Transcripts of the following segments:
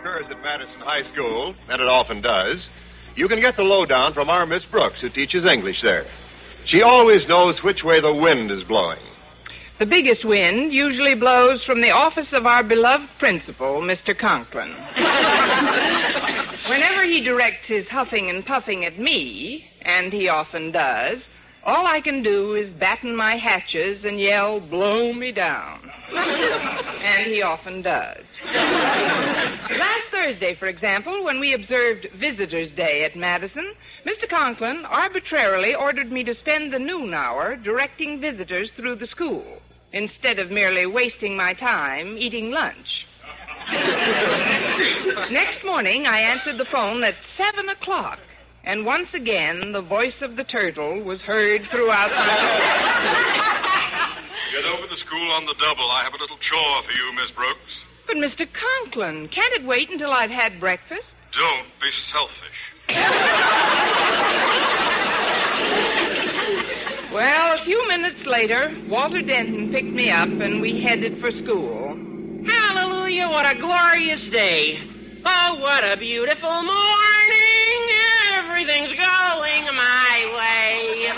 occurs at Madison High School, and it often does, you can get the lowdown from our Miss Brooks, who teaches English there. She always knows which way the wind is blowing. The biggest wind usually blows from the office of our beloved principal, Mr. Conklin. Whenever he directs his huffing and puffing at me, and he often does, all I can do is batten my hatches and yell, "Blow me down." And he often does. Last Thursday, for example, when we observed Visitors' Day at Madison, Mr. Conklin arbitrarily ordered me to spend the noon hour directing visitors through the school, instead of merely wasting my time eating lunch. Next morning, I answered the phone at 7 o'clock, and once again, the voice of the turtle was heard throughout my... Get over to school on the double. I have a little chore for you, Miss Brooks. But, Mr. Conklin, can't it wait until I've had breakfast? Don't be selfish. Well, a few minutes later, Walter Denton picked me up, and we headed for school. Hallelujah, what a glorious day. Oh, what a beautiful morning. Everything's going my way.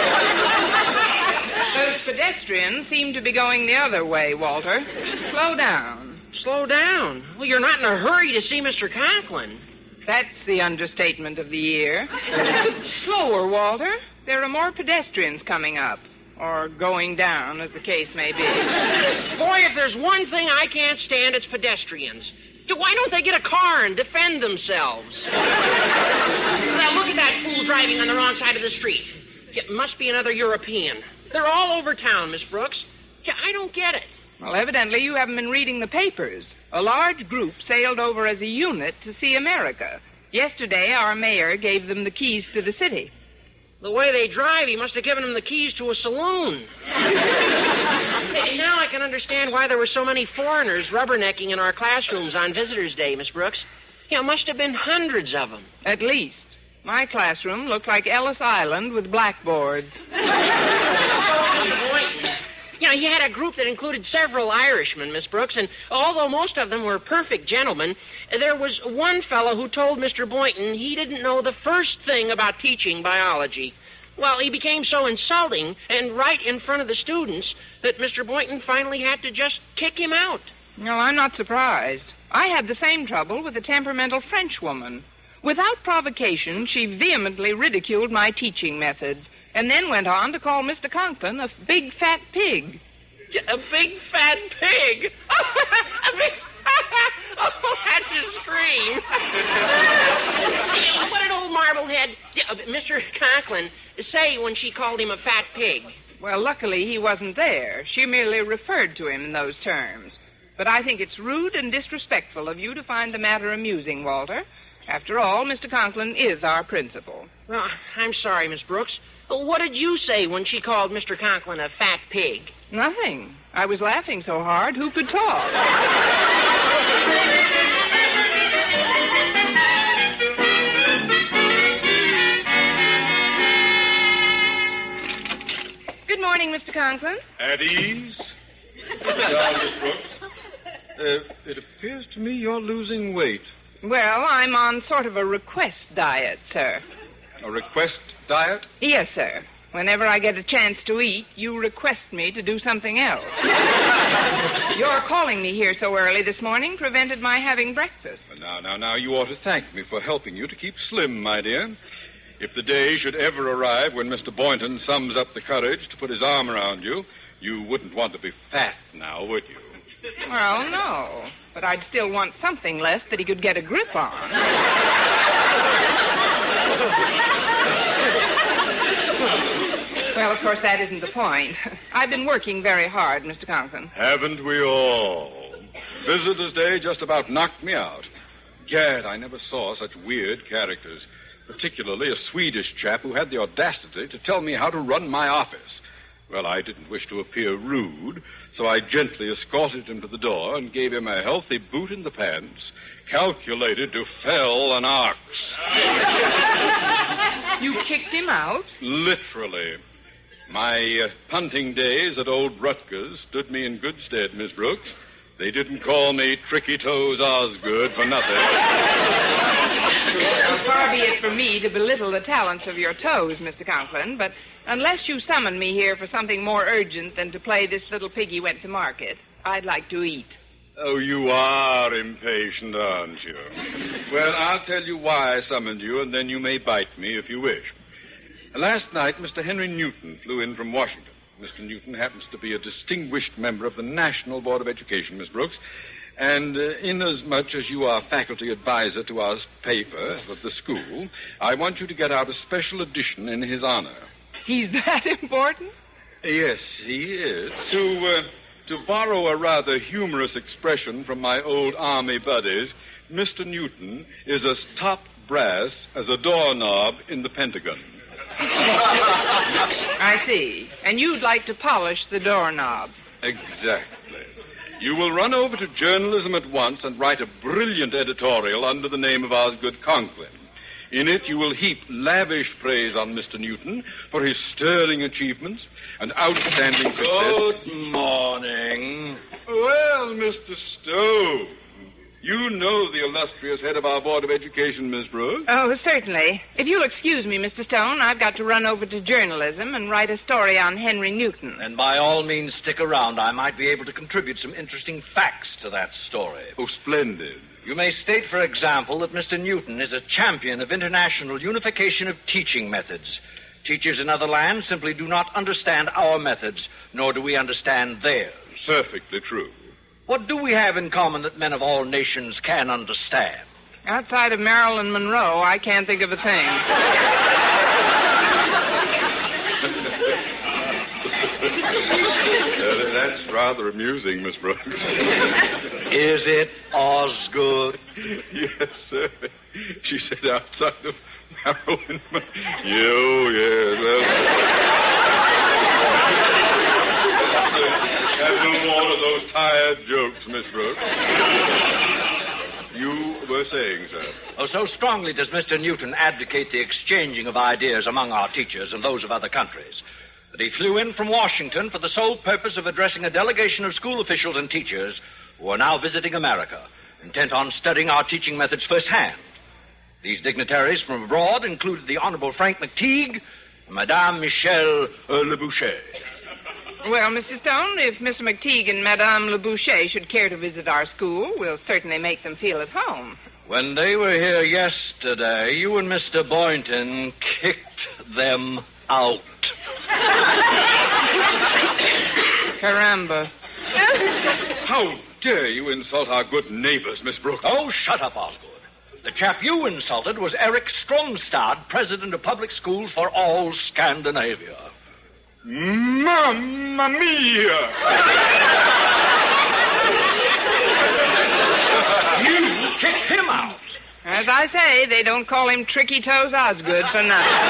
Those pedestrians seem to be going the other way, Walter. Slow down. Slow down? Well, you're not in a hurry to see Mr. Conklin. That's the understatement of the year. Slower, Walter. There are more pedestrians coming up. Or going down, as the case may be. Boy, if there's one thing I can't stand, it's pedestrians. Why don't they get a car and defend themselves? Now, look at that fool driving on the wrong side of the street. It must be another European. They're all over town, Miss Brooks. I don't get it. Well, evidently you haven't been reading the papers. A large group sailed over as a unit to see America. Yesterday, our mayor gave them the keys to the city. The way they drive, he must have given them the keys to a saloon. Hey, now I can understand why there were so many foreigners rubbernecking in our classrooms on Visitors' Day, Miss Brooks. Must have been hundreds of them. At least. My classroom looked like Ellis Island with blackboards. You had a group that included several Irishmen, Miss Brooks, and although most of them were perfect gentlemen, there was one fellow who told Mr. Boynton he didn't know the first thing about teaching biology. Well, he became so insulting and right in front of the students that Mr. Boynton finally had to just kick him out. No, I'm not surprised. I had the same trouble with a temperamental Frenchwoman. Without provocation, she vehemently ridiculed my teaching methods, and then went on to call Mr. Conklin a big fat pig. A big fat pig? Oh, that's a scream. What an old marblehead. Mr. Conklin say when she called him a fat pig? Well, luckily he wasn't there. She merely referred to him in those terms. But I think it's rude and disrespectful of you to find the matter amusing, Walter. After all, Mr. Conklin is our principal. Well, I'm sorry, Miss Brooks. What did you say when she called Mr. Conklin a fat pig? Nothing. I was laughing so hard, who could talk? Good morning, Mr. Conklin. At ease. Sit down, Miss Brooks. It appears to me you're losing weight. Well, I'm on sort of a request diet, sir. A request diet? Yes, sir. Whenever I get a chance to eat, you request me to do something else. Your calling me here so early this morning prevented my having breakfast. Now, you ought to thank me for helping you to keep slim, my dear. If the day should ever arrive when Mr. Boynton sums up the courage to put his arm around you, you wouldn't want to be fat now, would you? Well, no. But I'd still want something left that he could get a grip on. Well, of course, that isn't the point. I've been working very hard, Mr. Conklin. Haven't we all? Visitors' Day just about knocked me out. Gad, I never saw such weird characters, particularly a Swedish chap who had the audacity to tell me how to run my office. Well, I didn't wish to appear rude, so I gently escorted him to the door and gave him a healthy boot in the pants, calculated to fell an ox. You kicked him out? Literally. My punting days at old Rutgers stood me in good stead, Miss Brooks. They didn't call me Tricky Toes Osgood for nothing. Well, far be it from me to belittle the talents of your toes, Mr. Conklin, but unless you summon me here for something more urgent than to play This Little Piggy Went to Market, I'd like to eat. Oh, you are impatient, aren't you? Well, I'll tell you why I summoned you, and then you may bite me if you wish. Last night, Mr. Henry Newton flew in from Washington. Mr. Newton happens to be a distinguished member of the National Board of Education, Miss Brooks, and inasmuch as you are faculty advisor to our paper of the school, I want you to get out a special edition in his honor. He's that important? Yes, he is. To borrow a rather humorous expression from my old army buddies, Mr. Newton is as top brass as a doorknob in the Pentagon. I see. And you'd like to polish the doorknob. Exactly. You will run over to journalism at once and write a brilliant editorial under the name of Osgood Conklin. In it, you will heap lavish praise on Mr. Newton for his sterling achievements and outstanding success. Good morning. Well, Mr. Stone, you know the illustrious head of our Board of Education, Miss Brooks. Oh, certainly. If you'll excuse me, Mr. Stone, I've got to run over to journalism and write a story on Henry Newton. And by all means, stick around. I might be able to contribute some interesting facts to that story. Oh, splendid. You may state, for example, that Mr. Newton is a champion of international unification of teaching methods. Teachers in other lands simply do not understand our methods, nor do we understand theirs. Perfectly true. What do we have in common that men of all nations can understand? Outside of Marilyn Monroe, I can't think of a thing. That's rather amusing, Miss Brooks. Is it Osgood? Yes, sir. She said outside of Marilyn Monroe. Yes. Have no more of those tired jokes, Miss Brooks. You were saying, sir. Oh, so strongly does Mr. Newton advocate the exchanging of ideas among our teachers and those of other countries that he flew in from Washington for the sole purpose of addressing a delegation of school officials and teachers who are now visiting America, intent on studying our teaching methods firsthand. These dignitaries from abroad included the Honorable Frank McTeague and Madame Michelle Leboucher. Well, Mr. Stone, if Mr. McTeague and Madame Leboucher should care to visit our school, we'll certainly make them feel at home. When they were here yesterday, you and Mr. Boynton kicked them out. Caramba. How dare you insult our good neighbors, Miss Brooks? Oh, shut up, Osgood. The chap you insulted was Eric Stromstad, president of public schools for all Scandinavia. Mamma mia! You kicked him out. As I say, they don't call him Tricky Toes Osgood for nothing.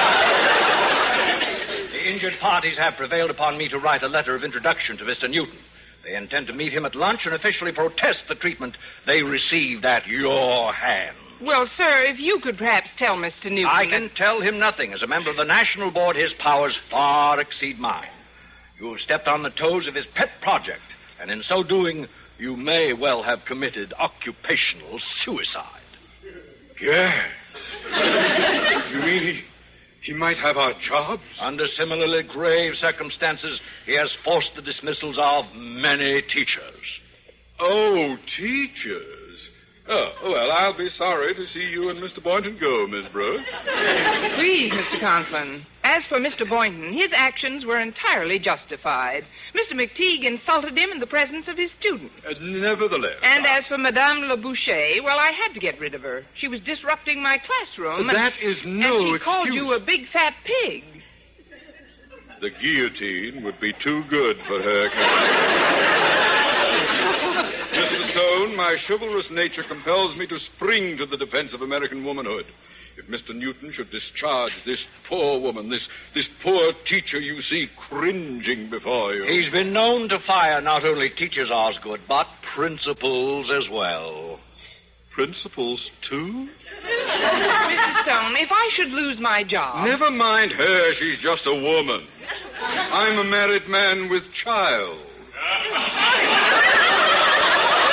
The injured parties have prevailed upon me to write a letter of introduction to Mr. Newton. They intend to meet him at lunch and officially protest the treatment they received at your hands. Well, sir, if you could perhaps tell Mr. Newton... I can tell him nothing. As a member of the National Board, his powers far exceed mine. You have stepped on the toes of his pet project, and in so doing, you may well have committed occupational suicide. Yeah. You mean he might have our jobs? Under similarly grave circumstances, he has forced the dismissals of many teachers. Oh, teachers. Oh, well, I'll be sorry to see you and Mr. Boynton go, Miss Brooks. Please, Mr. Conklin. As for Mr. Boynton, his actions were entirely justified. Mr. McTeague insulted him in the presence of his students. Nevertheless. And as for Madame Leboucher, well, I had to get rid of her. She was disrupting my classroom. That is no And she excuse. called you a big fat pig. The guillotine would be too good for her kind. Mr. Stone, my chivalrous nature compels me to spring to the defense of American womanhood. If Mr. Newton should discharge this poor woman, this poor teacher you see cringing before you... He's been known to fire not only teachers, Osgood, but principals as well. Principals, too? Mr. Stone, if I should lose my job... Never mind her. She's just a woman. I'm a married man with child.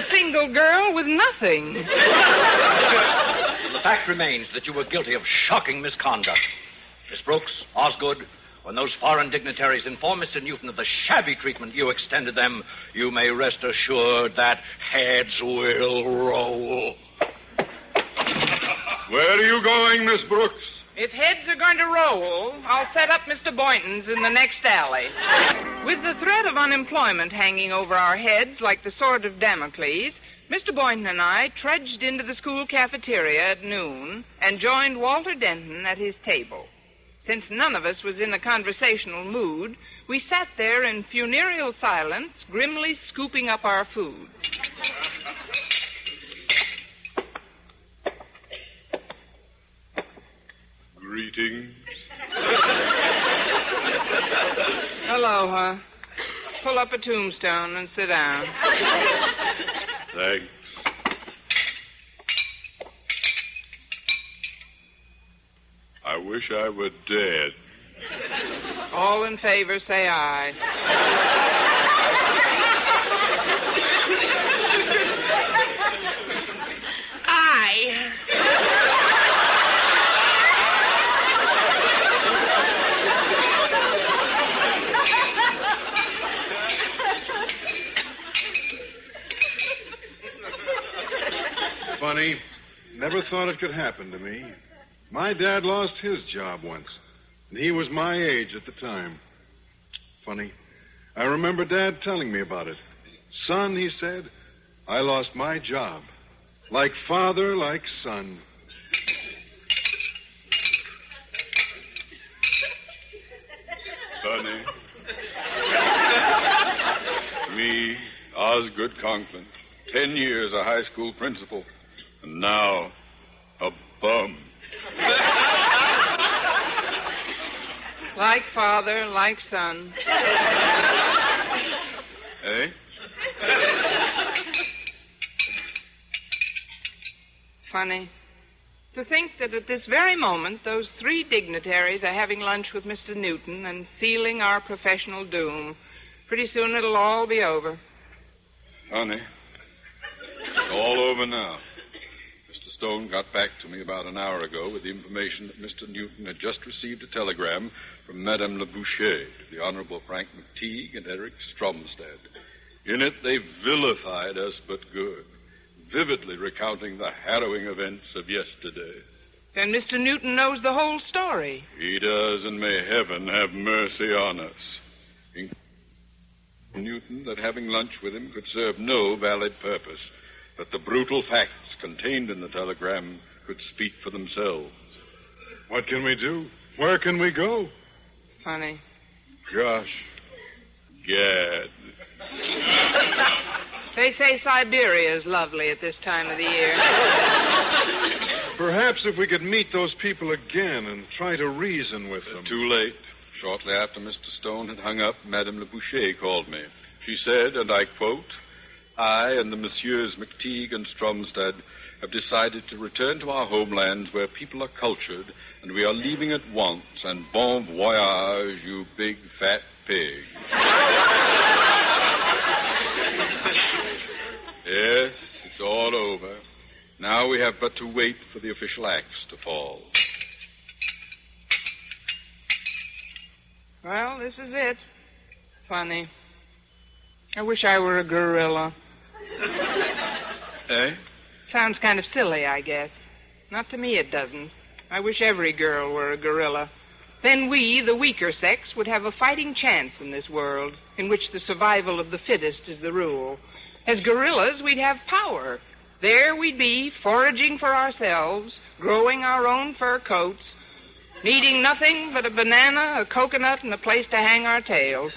single girl with nothing. The fact remains that you were guilty of shocking misconduct. Miss Brooks, Osgood, when those foreign dignitaries inform Mr. Newton of the shabby treatment you extended them, you may rest assured that heads will roll. Where are you going, Miss Brooks? If heads are going to roll, I'll set up Mr. Boynton's in the next alley. With the threat of unemployment hanging over our heads like the sword of Damocles, Mr. Boynton and I trudged into the school cafeteria at noon and joined Walter Denton at his table. Since none of us was in a conversational mood, we sat there in funereal silence, grimly scooping up our food. Greetings. Aloha. Pull up a tombstone and sit down. Thanks. I wish I were dead. All in favor, say aye. Aye. Funny. Never thought it could happen to me. My dad lost his job once, and he was my age at the time. Funny. I remember Dad telling me about it. Son, he said, I lost my job. Like father, like son. Funny. Me, Osgood Conklin, 10 years a high school principal, and now a bum. Like father, like son. Eh? Funny. To think that at this very moment, those three dignitaries are having lunch with Mr. Newton and sealing our professional doom. Pretty soon it'll all be over. Honey, it's all over now. Mr. Stone got back to me about an hour ago with the information that Mr. Newton had just received a telegram from Madame Le Boucher to the Honorable Frank McTeague and Eric Stromstad. In it, they vilified us but good, vividly recounting the harrowing events of yesterday. Then Mr. Newton knows the whole story. He does, and may heaven have mercy on us. Newton that having lunch with him could serve no valid purpose, that the brutal facts contained in the telegram could speak for themselves. What can we do? Where can we go? Funny. Gosh. Gad. They say Siberia is lovely at this time of the year. Perhaps if we could meet those people again and try to reason with them. Too late. Shortly after Mr. Stone had hung up, Madame Le Boucher called me. She said, and I quote, I and the Messieurs McTeague and Stromstad have decided to return to our homelands where people are cultured, and we are leaving at once, and bon voyage, you big fat pig. Yes, it's all over. Now we have but to wait for the official axe to fall. Well, this is it. Funny. I wish I were a gorilla. Eh? Sounds kind of silly, I guess. Not to me, it doesn't. I wish every girl were a gorilla. Then we, the weaker sex, would have a fighting chance in this world, in which the survival of the fittest is the rule. As gorillas, we'd have power. There we'd be, foraging for ourselves, growing our own fur coats, needing nothing but a banana, a coconut, and a place to hang our tails.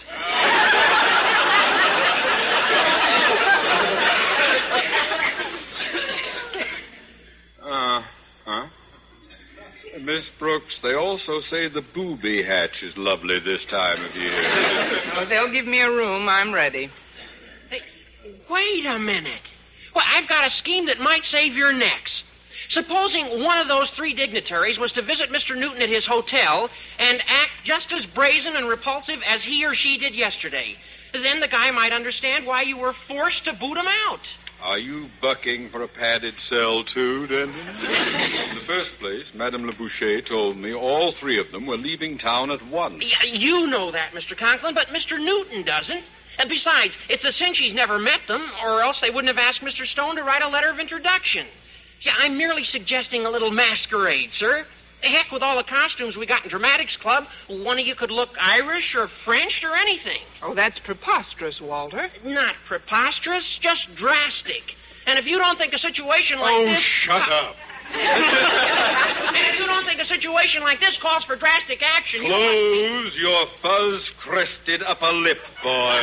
Miss Brooks, they also say the booby hatch is lovely this time of year. Oh, they'll give me a room. I'm ready. Hey, wait a minute. Well, I've got a scheme that might save your necks. Supposing one of those three dignitaries was to visit Mr. Newton at his hotel and act just as brazen and repulsive as he or she did yesterday. Then the guy might understand why you were forced to boot him out. Are you bucking for a padded cell, too, Denton? In the first place, Madame Le Boucher told me all three of them were leaving town at once. Yeah, you know that, Mr. Conklin, but Mr. Newton doesn't. And besides, it's a cinch he's never met them, or else they wouldn't have asked Mr. Stone to write a letter of introduction. Yeah, I'm merely suggesting a little masquerade, sir. Heck, with all the costumes we got in Dramatics Club, one of you could look Irish or French or anything. Oh, that's preposterous, Walter. Not preposterous, just drastic. And if you don't think a situation like this... Oh, shut up. And if you don't think a situation like this calls for drastic action... Close your fuzz-crested upper lip, boy.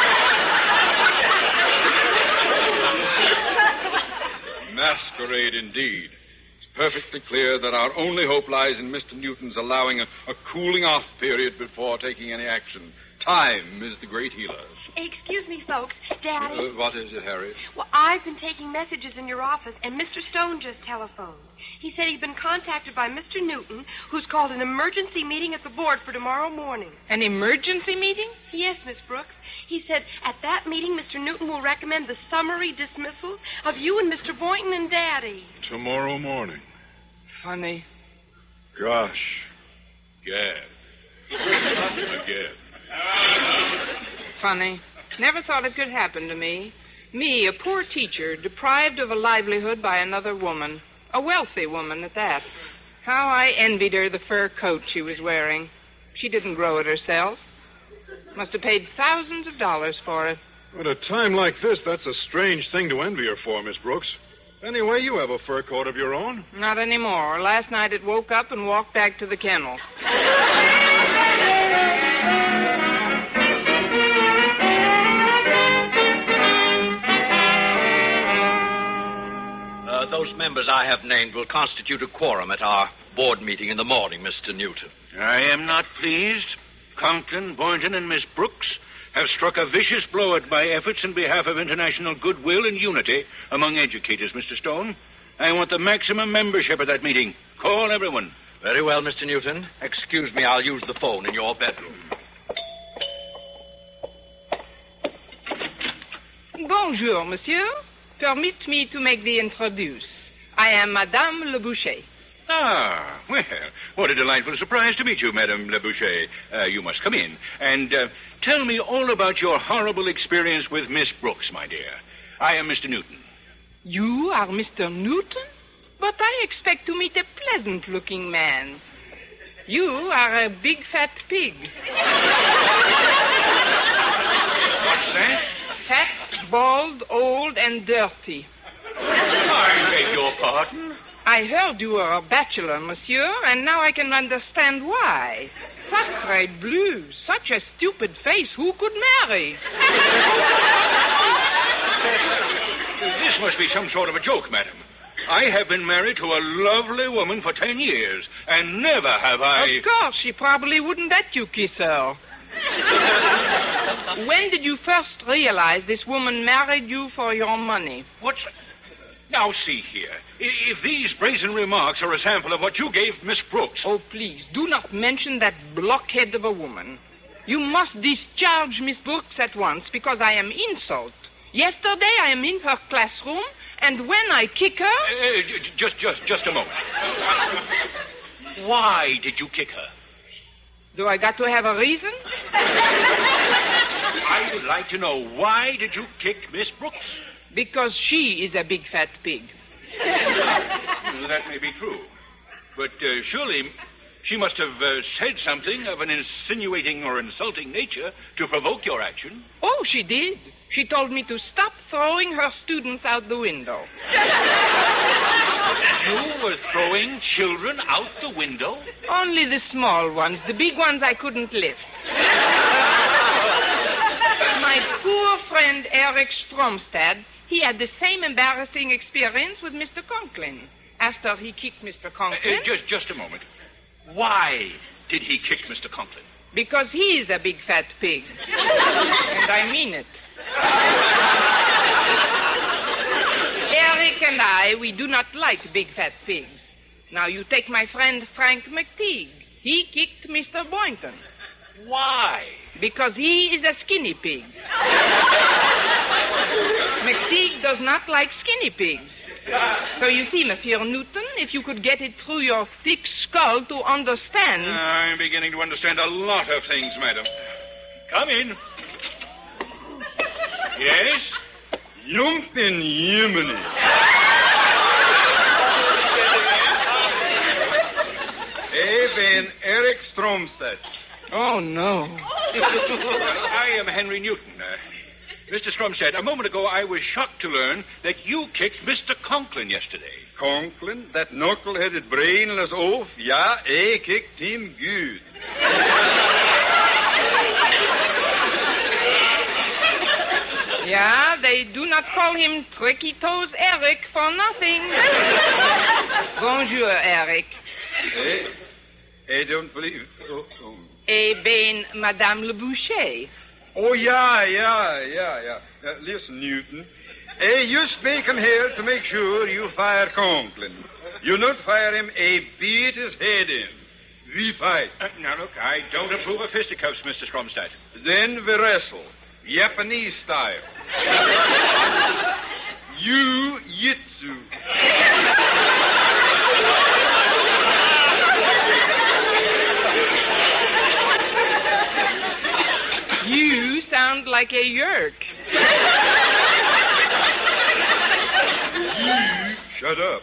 Masquerade, indeed. Perfectly clear that our only hope lies in Mr. Newton's allowing a cooling-off period before taking any action. Time is the great healer. Excuse me, folks. Daddy. What is it, Harriet? Well, I've been taking messages in your office, and Mr. Stone just telephoned. He said he'd been contacted by Mr. Newton, who's called an emergency meeting at the board for tomorrow morning. An emergency meeting? Yes, Miss Brooks. He said at that meeting, Mr. Newton will recommend the summary dismissal of you and Mr. Boynton and Daddy. Tomorrow morning. Funny. Gosh. Gad. Again. Funny. Never thought it could happen to me. Me, a poor teacher, deprived of a livelihood by another woman. A wealthy woman at that. How I envied her the fur coat she was wearing. She didn't grow it herself. Must have paid thousands of dollars for it. At a time like this, that's a strange thing to envy her for, Miss Brooks. Anyway, you have a fur coat of your own. Not anymore. Last night it woke up and walked back to the kennel. Those members I have named will constitute a quorum at our board meeting in the morning, Mr. Newton. I am not pleased. Conklin, Boynton, and Miss Brooks have struck a vicious blow at my efforts in behalf of international goodwill and unity among educators, Mr. Stone. I want the maximum membership at that meeting. Call everyone. Very well, Mr. Newton. Excuse me, I'll use the phone in your bedroom. Bonjour, monsieur. Permit me to make the introduce. I am Madame Le Boucher. Ah, well, what a delightful surprise to meet you, Madame Le Boucher. You must come in. And tell me all about your horrible experience with Miss Brooks, my dear. I am Mr. Newton. You are Mr. Newton? But I expect to meet a pleasant-looking man. You are a big fat pig. What's that? Fat, bald, old, and dirty. I beg your pardon? I heard you were a bachelor, monsieur, and now I can understand why. Sacre bleu, such a stupid face, who could marry? This must be some sort of a joke, madam. I have been married to a lovely woman for 10 years, and never have I... Of course, she probably wouldn't let you kiss her. When did you first realize this woman married you for your money? What's... Now, see here. If these brazen remarks are a sample of what you gave Miss Brooks... Oh, please, do not mention that blockhead of a woman. You must discharge Miss Brooks at once, because I am insult. Yesterday, I am in her classroom, and when I kick her... Just a moment. Why did you kick her? Do I got to have a reason? I would like to know, why did you kick Miss Brooks? Because she is a big fat pig. That may be true. But surely she must have said something of an insinuating or insulting nature to provoke your action. Oh, she did. She told me to stop throwing her students out the window. You were throwing children out the window? Only the small ones. The big ones I couldn't lift. My poor friend Eric Stromstad, he had the same embarrassing experience with Mr. Conklin. After he kicked Mr. Conklin... Just a moment. Why did he kick Mr. Conklin? Because he is a big fat pig. And I mean it. Eric and I, we do not like big fat pigs. Now, you take my friend Frank McTeague. He kicked Mr. Boynton. Why? Because he is a skinny pig. McTeague does not like skinny pigs. So you see, Monsieur Newton, if you could get it through your thick skull to understand... I'm beginning to understand a lot of things, madam. Come in. Yes? Jumpin' Jiminy. Ik ben Eric Stromstad. Oh, no. I am Henry Newton. Mr. Stromstad, a moment ago I was shocked to learn that you kicked Mr. Conklin yesterday. Conklin, that knuckle-headed brainless oaf? Ja, ik kicked him good. Yeah, they do not call him Tricky Toes Eric for nothing. Bonjour, Eric. I don't believe... Eh bien, Madame Le Boucher. Oh, yeah. Listen, Newton. I just make him here to make sure you fire Conklin. You not fire him, I beat his head in. We fight. Now, look, I don't approve of fisticuffs, Mr. Stromstad. Then we wrestle. Japanese style. Jiu-jitsu. You sound like a yerk. Shut up.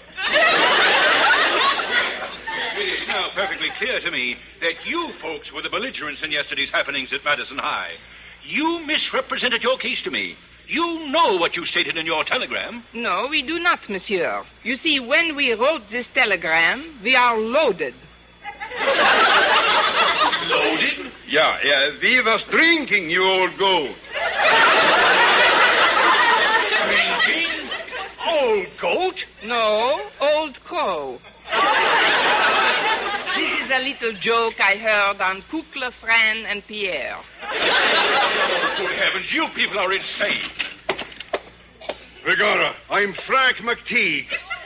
It is now perfectly clear to me that you folks were the belligerents in yesterday's happenings at Madison High. You misrepresented your case to me. You know what you stated in your telegram. No, we do not, monsieur. You see, when we wrote this telegram, we are loaded. Loaded? Yeah, we was drinking, you old goat. Drinking? Old goat? No, old crow. This is a little joke I heard on Coucle, Fran, and Pierre. Good heavens, you people are insane. Begorra, I'm Frank McTeague.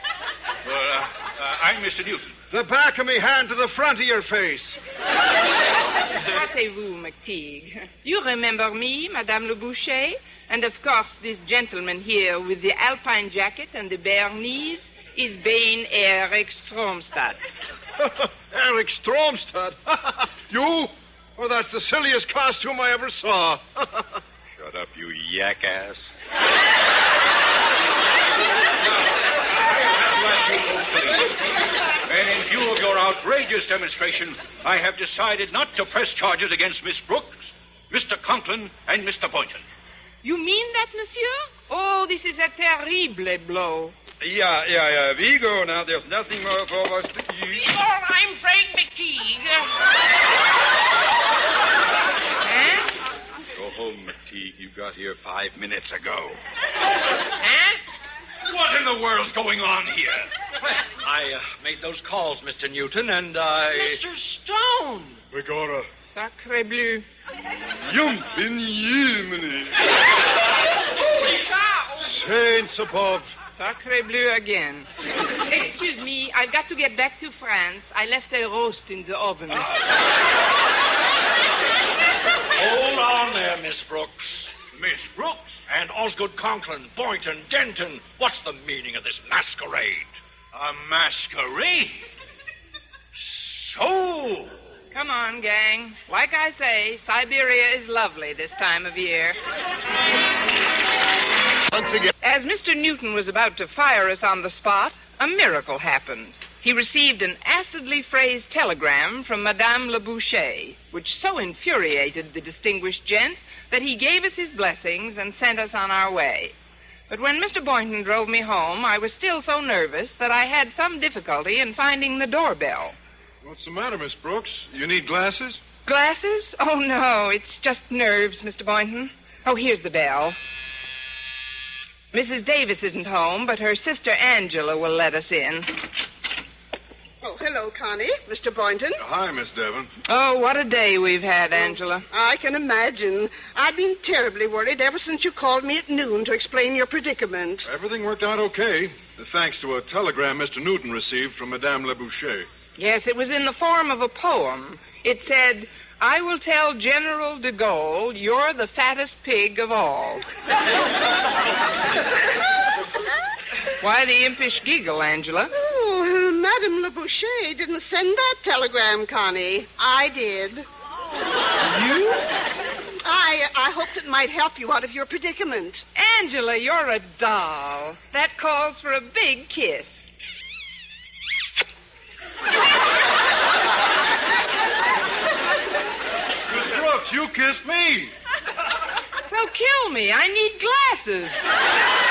I'm Mr. Newton. The back of me hand to the front of your face. Rappelez-vous, McTeague. You remember me, Madame Le Boucher? And, of course, this gentleman here with the alpine jacket and the bare knees is Bain Eric Stromstad. Eric Stromstad? You? Oh, that's the silliest costume I ever saw. Shut up, you jackass. And in view of your outrageous demonstration, I have decided not to press charges against Miss Brooks, Mr. Conklin, and Mr. Boynton. You mean that, monsieur? Oh, this is a terrible blow. Yeah. We go now. There's nothing more for us to do. I'm Frank McTeague. Go home, McTeague. You got here 5 minutes ago. What in the world's going on here? I made those calls, Mr. Newton, and I... Mr. Stone. Begorra. Sacre bleu. Jumpin' Jiminy. Saints above. Sacre bleu again. Excuse me, I've got to get back to France. I left a roast in the oven. Hold on there, Miss Brooks. Miss Brooks? And Osgood Conklin, Boynton, Denton. What's the meaning of this masquerade? A masquerade? So... Come on, gang. Like I say, Siberia is lovely this time of year. Once again. As Mr. Newton was about to fire us on the spot, a miracle happened. He received an acidly phrased telegram from Madame Le Boucher, which so infuriated the distinguished gent that he gave us his blessings and sent us on our way. But when Mr. Boynton drove me home, I was still so nervous that I had some difficulty in finding the doorbell. What's the matter, Miss Brooks? You need glasses? Glasses? Oh, no, it's just nerves, Mr. Boynton. Oh, here's the bell. Mrs. Davis isn't home, but her sister Angela will let us in. Oh, hello, Connie. Mr. Boynton. Hi, Miss Devon. Oh, what a day we've had, Angela. I can imagine. I've been terribly worried ever since you called me at noon to explain your predicament. Everything worked out okay, thanks to a telegram Mr. Newton received from Madame Le Boucher. Yes, it was in the form of a poem. It said, I will tell General de Gaulle you're the fattest pig of all. Why the impish giggle, Angela? Oh, Madame Le Boucher didn't send that telegram, Connie. I did. You? I hoped it might help you out of your predicament. Angela, you're a doll. That calls for a big kiss. Miss Brooks, you kissed me. Well, kill me. I need glasses.